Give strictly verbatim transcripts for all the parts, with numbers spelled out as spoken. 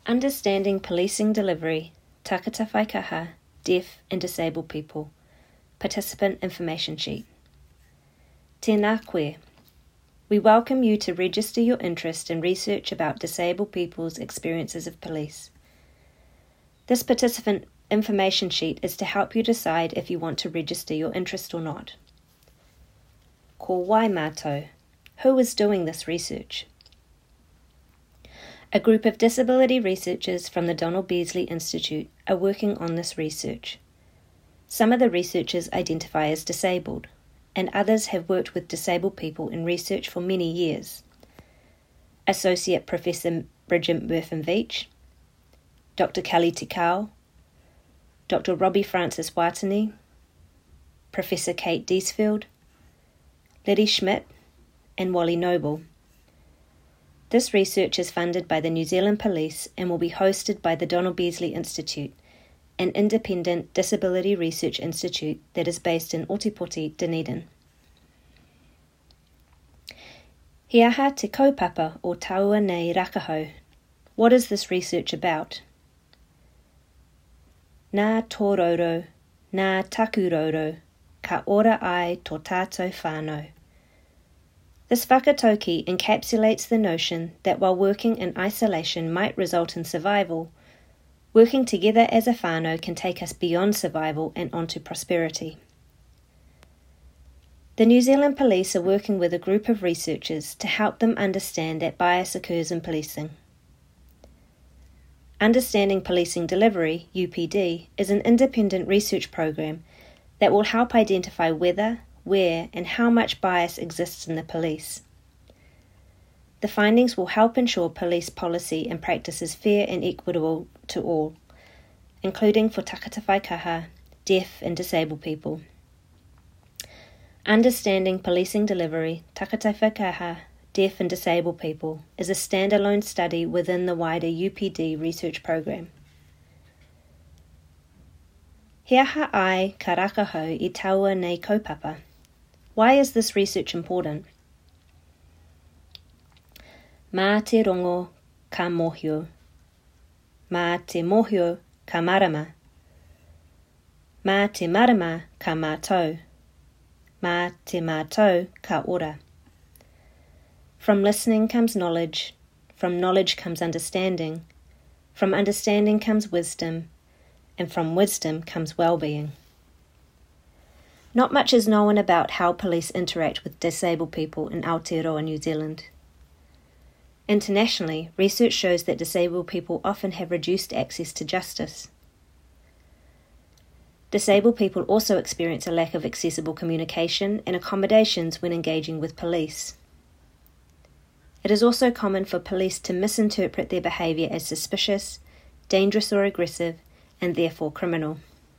Understanding Policing Delivery, Takata Whaikaha, Deaf and Disabled People, Participant Information Sheet. Tēnā koe. We welcome you to register your interest in research about disabled people's experiences of police. This participant information sheet is to help you decide if you want to register your interest or not. Ko wai mātou. Who is doing this research? A group of disability researchers from the Donald Beasley Institute are working on this research. Some of the researchers identify as disabled, and others have worked with disabled people in research for many years. Associate Professor Bridget Murphy-Veitch, Doctor Kelly Tikau, Doctor Robbie Francis Watani, Professor Kate Deesfield, Liddy Schmidt, and Wally Noble. This research is funded by the New Zealand Police and will be hosted by the Donald Beasley Institute, an independent disability research institute that is based in Otepoti, Dunedin. He aha te kaupapa o taua nei rakahau. What is this research about? Nā tōroro, nā takuroro, ka ora ai tō tātou whānau. This whakatauki encapsulates the notion that while working in isolation might result in survival, working together as a whānau can take us beyond survival and onto prosperity. The New Zealand Police are working with a group of researchers to help them understand that bias occurs in policing. Understanding Policing Delivery, U P D, is an independent research program that will help identify whether, where, and how much bias exists in the police. The findings will help ensure police policy and practice is fair and equitable to all, including for takata whaikaha, deaf and disabled people. Understanding Policing Delivery, takata whaikaha, deaf and disabled people is a standalone study within the wider U P D research program. He aha ai ka rakahau I taua nei kaupapa. Why is this research important? Mā te rongo ka mohio. Mā te mohio ka marama. Mā te marama ka mātou. Mā te mātou ka ora. From listening comes knowledge. From knowledge comes understanding. From understanding comes wisdom. And from wisdom comes well-being. Not much is known about how police interact with disabled people in Aotearoa, New Zealand. Internationally, research shows that disabled people often have reduced access to justice. Disabled people also experience a lack of accessible communication and accommodations when engaging with police. It is also common for police to misinterpret their behaviour as suspicious, dangerous or aggressive, and therefore criminal.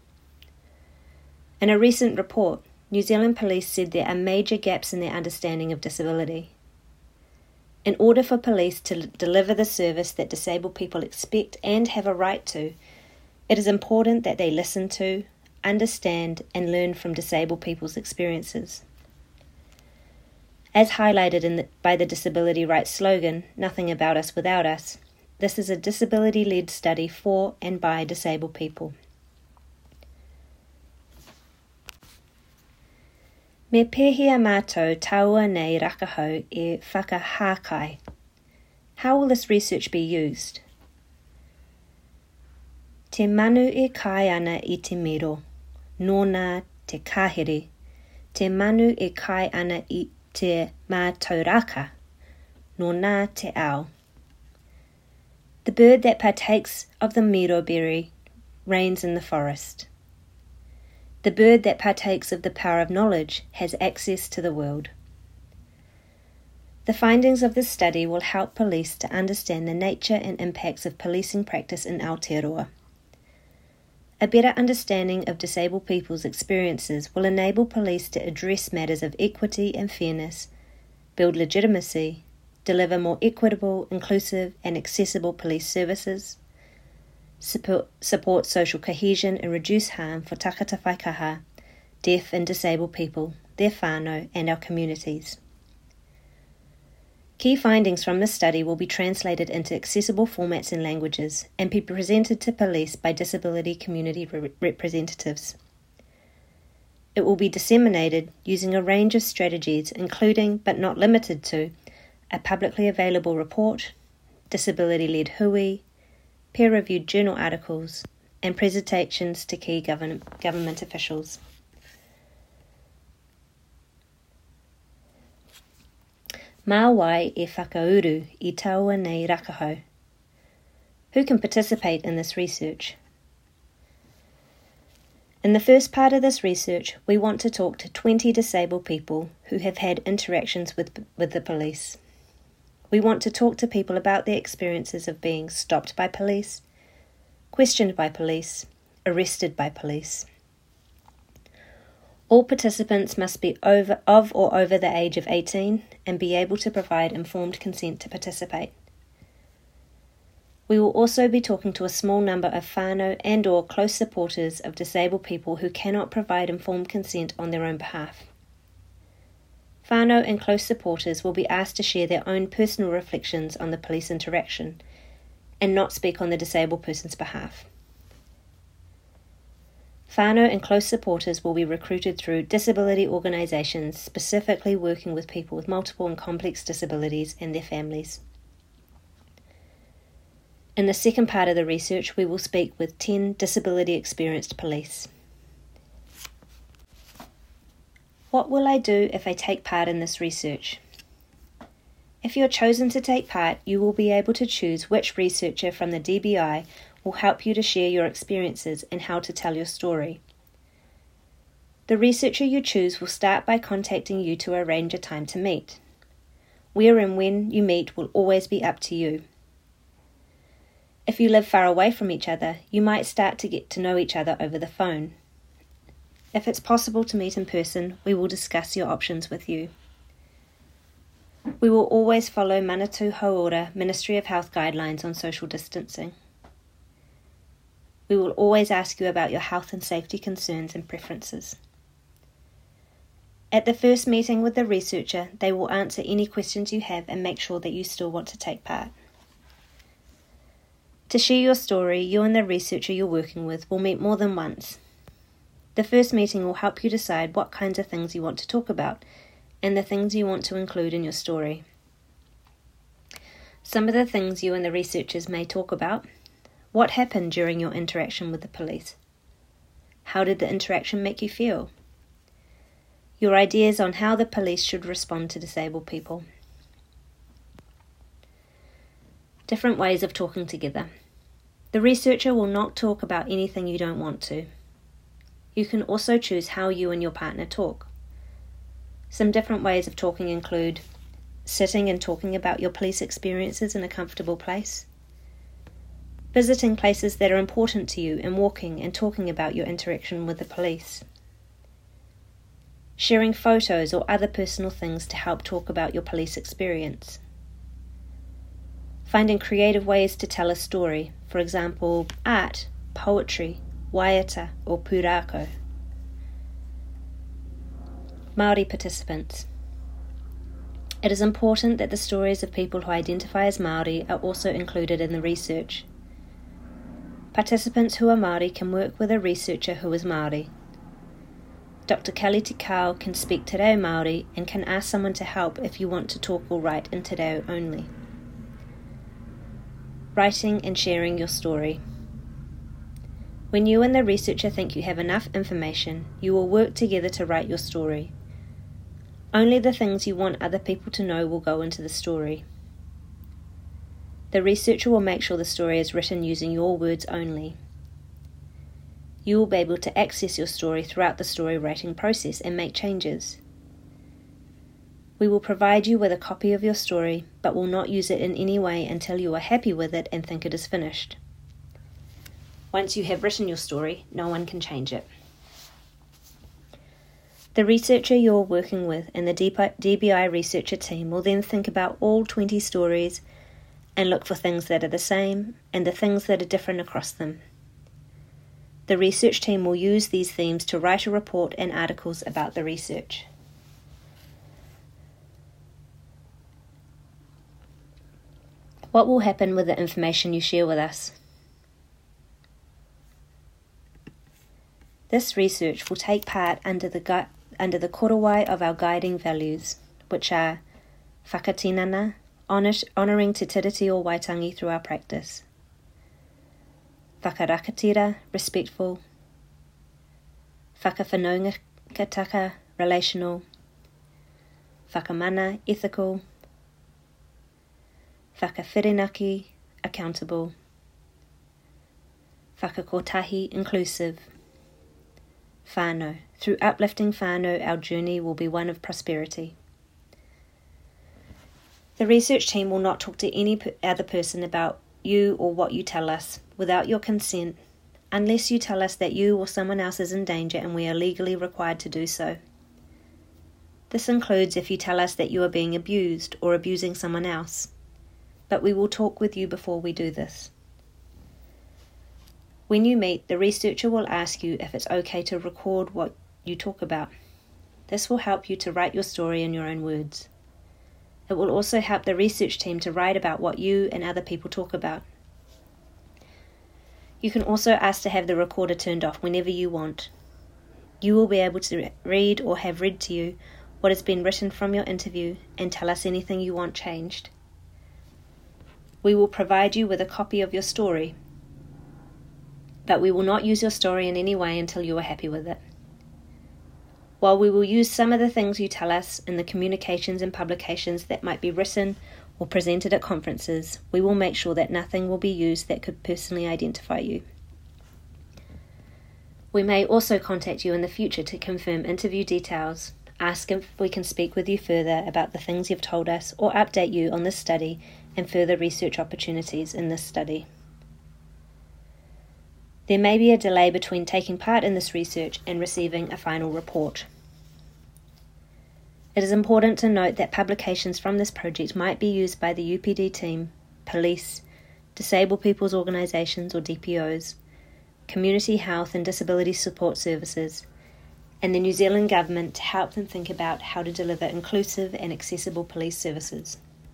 In a recent report, New Zealand Police said there are major gaps in their understanding of disability. In order for police to l- deliver the service that disabled people expect and have a right to, it is important that they listen to, understand, and learn from disabled people's experiences. As highlighted in the, by the disability rights slogan, Nothing About Us Without Us, this is a disability-led study for and by disabled people. Me pēhia mātou taua nei rakahau e whakahākai. How will this research be used? Te manu e kai ana I te miro, nōna te kāhere. Te manu e kai ana I te mātauraka, nōna te ao. The bird that partakes of the miro berry reigns in the forest. The bird that partakes of the power of knowledge has access to the world. The findings of this study will help police to understand the nature and impacts of policing practice in Aotearoa. A better understanding of disabled people's experiences will enable police to address matters of equity and fairness, build legitimacy, deliver more equitable, inclusive and accessible police services, support, support social cohesion and reduce harm for takata whaikaha, deaf and disabled people, their whānau and our communities. Key findings from this study will be translated into accessible formats and languages and be presented to police by disability community re- representatives. It will be disseminated using a range of strategies, including, but not limited to, a publicly available report, disability-led hui, peer-reviewed journal articles, and presentations to key govern- government officials. Mā wai e whakauru I taua nei rakahau. Who can participate in this research? In the first part of this research, we want to talk to twenty disabled people who have had interactions with, with the police. We want to talk to people about their experiences of being stopped by police, questioned by police, arrested by police. All participants must be over, of or over the age of eighteen and be able to provide informed consent to participate. We will also be talking to a small number of whānau and or close supporters of disabled people who cannot provide informed consent on their own behalf. Whānau and close supporters will be asked to share their own personal reflections on the police interaction and not speak on the disabled person's behalf. Whānau and close supporters will be recruited through disability organisations specifically working with people with multiple and complex disabilities and their families. In the second part of the research, we will speak with ten disability-experienced police. What will I do if I take part in this research? If you are chosen to take part, you will be able to choose which researcher from the D B I will help you to share your experiences and how to tell your story. The researcher you choose will start by contacting you to arrange a time to meet. Where and when you meet will always be up to you. If you live far away from each other, you might start to get to know each other over the phone. If it's possible to meet in person, we will discuss your options with you. We will always follow Manatū Hauora Ministry of Health guidelines on social distancing. We will always ask you about your health and safety concerns and preferences. At the first meeting with the researcher, they will answer any questions you have and make sure that you still want to take part. To share your story, you and the researcher you're working with will meet more than once. The first meeting will help you decide what kinds of things you want to talk about and the things you want to include in your story. Some of the things you and the researchers may talk about: what happened during your interaction with the police? How did the interaction make you feel? Your ideas on how the police should respond to disabled people. Different ways of talking together. The researcher will not talk about anything you don't want to. You can also choose how you and your partner talk. Some different ways of talking include sitting and talking about your police experiences in a comfortable place, visiting places that are important to you and walking and talking about your interaction with the police, sharing photos or other personal things to help talk about your police experience, finding creative ways to tell a story, for example, art, poetry, waiata or pūrākau. Māori participants. It is important that the stories of people who identify as Māori are also included in the research. Participants who are Māori can work with a researcher who is Māori. Doctor Kelly Tikau can speak Te Reo Māori and can ask someone to help if you want to talk or write in Te Reo only. Writing and sharing your story. When you and the researcher think you have enough information, you will work together to write your story. Only the things you want other people to know will go into the story. The researcher will make sure the story is written using your words only. You will be able to access your story throughout the story writing process and make changes. We will provide you with a copy of your story, but will not use it in any way until you are happy with it and think it is finished. Once you have written your story, no one can change it. The researcher you're working with and the D B I researcher team will then think about all twenty stories and look for things that are the same and the things that are different across them. The research team will use these themes to write a report and articles about the research. What will happen with the information you share with us? This research will take part under the, gu- under the korowai of our guiding values, which are whakatinana, honouring te tiriti o Waitangi through our practice, whakarakatira, respectful, whakawhanaungataka, relational, whakamana, ethical, whakawhirinaki, accountable, whakakotahi, inclusive, whānau. Through uplifting whānau, our journey will be one of prosperity. The research team will not talk to any other person about you or what you tell us without your consent, unless you tell us that you or someone else is in danger and we are legally required to do so. This includes if you tell us that you are being abused or abusing someone else, but we will talk with you before we do this. When you meet, the researcher will ask you if it's okay to record what you talk about. This will help you to write your story in your own words. It will also help the research team to write about what you and other people talk about. You can also ask to have the recorder turned off whenever you want. You will be able to read or have read to you what has been written from your interview and tell us anything you want changed. We will provide you with a copy of your story, but we will not use your story in any way until you are happy with it. While we will use some of the things you tell us in the communications and publications that might be written or presented at conferences, we will make sure that nothing will be used that could personally identify you. We may also contact you in the future to confirm interview details, ask if we can speak with you further about the things you've told us, or update you on this study and further research opportunities in this study. There may be a delay between taking part in this research and receiving a final report. It is important to note that publications from this project might be used by the U P D team, police, disabled people's organisations or D P Os, community health and disability support services, and the New Zealand Government to help them think about how to deliver inclusive and accessible police services.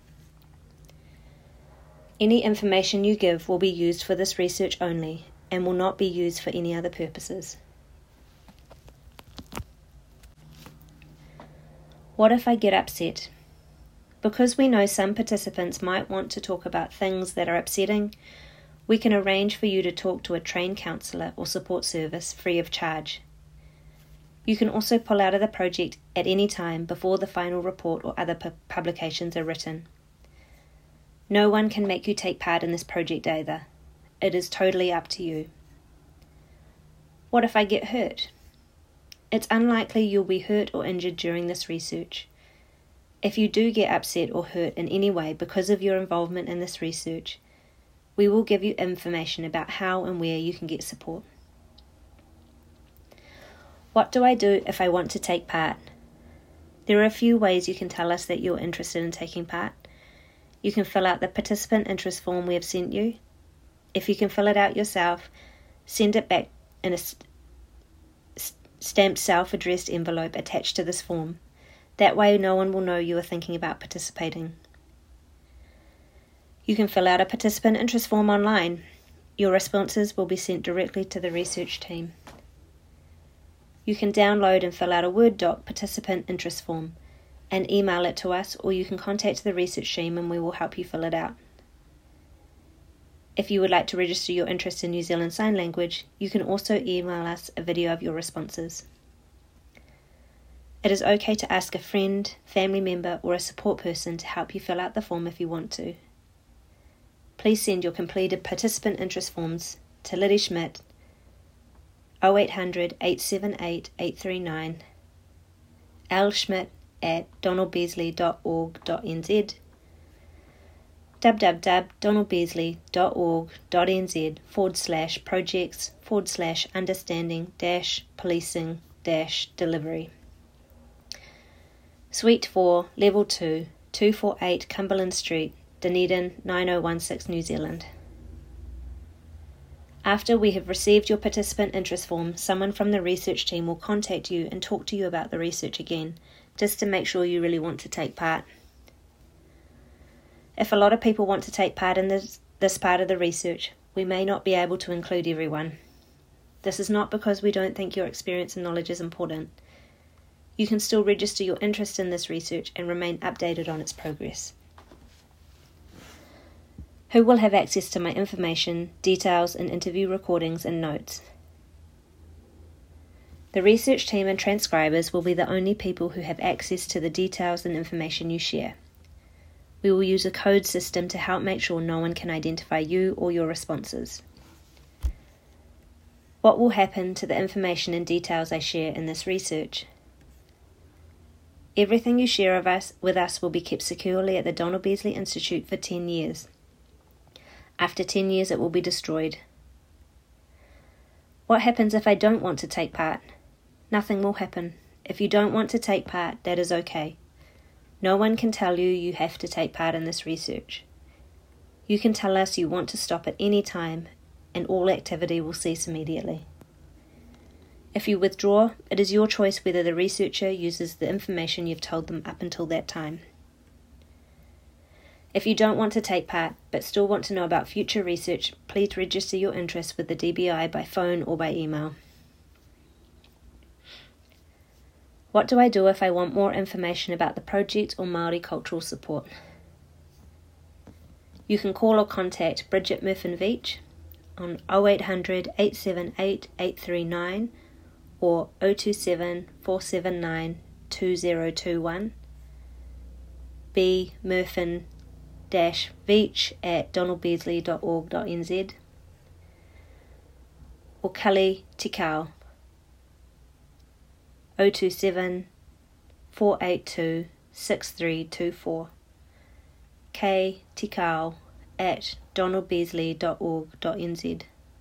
Any information you give will be used for this research only and will not be used for any other purposes. What if I get upset? Because we know some participants might want to talk about things that are upsetting, we can arrange for you to talk to a trained counsellor or support service free of charge. You can also pull out of the project at any time before the final report or other pu- publications are written. No one can make you take part in this project either. It is totally up to you. What if I get hurt? It's unlikely you'll be hurt or injured during this research. If you do get upset or hurt in any way because of your involvement in this research, we will give you information about how and where you can get support. What do I do if I want to take part? There are a few ways you can tell us that you're interested in taking part. You can fill out the participant interest form we have sent you. If you can fill it out yourself, send it back in a st- stamped self-addressed envelope attached to this form. That way no one will know you are thinking about participating. You can fill out a participant interest form online. Your responses will be sent directly to the research team. You can download and fill out a Word doc participant interest form and email it to us, or you can contact the research team and we will help you fill it out. If you would like to register your interest in New Zealand Sign Language, you can also email us a video of your responses. It is okay to ask a friend, family member, or a support person to help you fill out the form if you want to. Please send your completed participant interest forms to Liddy Schmidt, oh eight hundred, eight seven eight, eight three nine, lschmidt at donaldbeasley dot org dot n z, www.donaldbeasley.org.nz forward slash projects forward slash understanding dash policing dash delivery. Suite four, Level two, two forty-eight Cumberland Street, Dunedin, nine oh one six, New Zealand. After we have received your participant interest form, someone from the research team will contact you and talk to you about the research again, just to make sure you really want to take part. If a lot of people want to take part in this, this part of the research, we may not be able to include everyone. This is not because we don't think your experience and knowledge is important. You can still register your interest in this research and remain updated on its progress. Who will have access to my information, details, and interview recordings and notes? The research team and transcribers will be the only people who have access to the details and information you share. We will use a code system to help make sure no one can identify you or your responses. What will happen to the information and details I share in this research? Everything you share of us, with us will be kept securely at the Donald Beasley Institute for ten years. After ten years, it will be destroyed. What happens if I don't want to take part? Nothing will happen. If you don't want to take part, that is okay. No one can tell you you have to take part in this research. You can tell us you want to stop at any time, and all activity will cease immediately. If you withdraw, it is your choice whether the researcher uses the information you've told them up until that time. If you don't want to take part, but still want to know about future research, please register your interest with the D B I by phone or by email. What do I do if I want more information about the project or Māori cultural support? You can call or contact Bridget Murfin-Veach on oh eight hundred, eight seven eight, eight three nine or oh two seven, four seven nine, two oh two one, b murfin dash veach at donald beasley dot org dot n z, or Kelly Tikau oh two seven, four eight two, six three two four, k tikau at donald beasley dot org dot n z.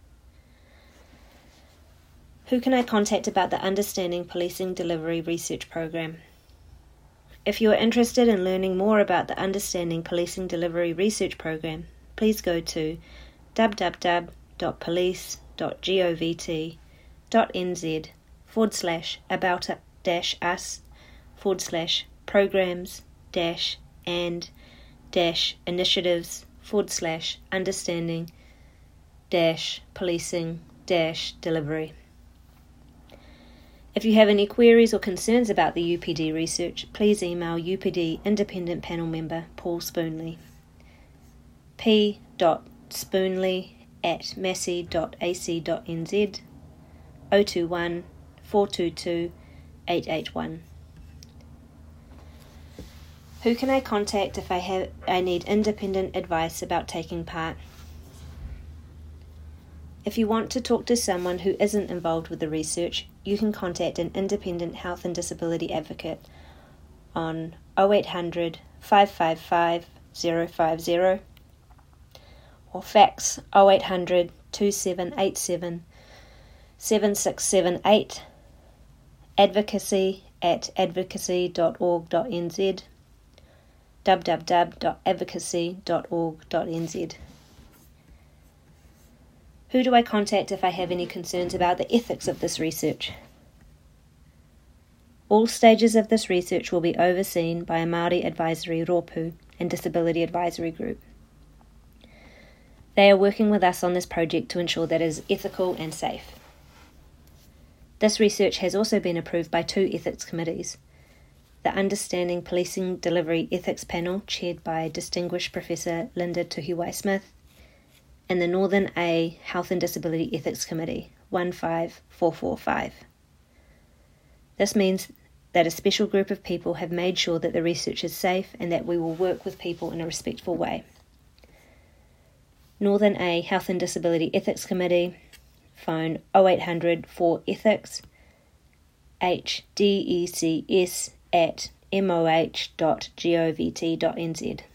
Who can I contact about the Understanding Policing Delivery Research Program? If you are interested in learning more about the Understanding Policing Delivery Research Program, please go to w w w dot police dot govt dot n z forward slash about dash us forward slash programs dash and dash initiatives forward slash understanding dash policing dash delivery. If you have any queries or concerns about the U P D research, please email U P D Independent Panel Member Paul Spoonley, p dot spoonley at massey dot a c dot n z, oh two one, four two two, eight eight one. Who can I contact if I have I need independent advice about taking part? If you want to talk to someone who isn't involved with the research, you can contact an independent health and disability advocate on oh eight hundred, five five five, oh five oh or fax oh eight hundred, two seven eight seven, seven six seven eight, advocacy at advocacy dot org dot n z, w w w dot advocacy dot org dot n z. Who do I contact if I have any concerns about the ethics of this research? All stages of this research will be overseen by a Māori Advisory Rōpū and Disability Advisory Group. They are working with us on this project to ensure that it is ethical and safe. This research has also been approved by two ethics committees, the Understanding Policing Delivery Ethics Panel, chaired by Distinguished Professor Linda Tuhiwai-Smith, and the Northern A Health and Disability Ethics Committee, one five four four five. This means that a special group of people have made sure that the research is safe and that we will work with people in a respectful way. Northern A Health and Disability Ethics Committee, phone oh eight hundred, four ethics, h d e c s at m o h dot govt dot n z.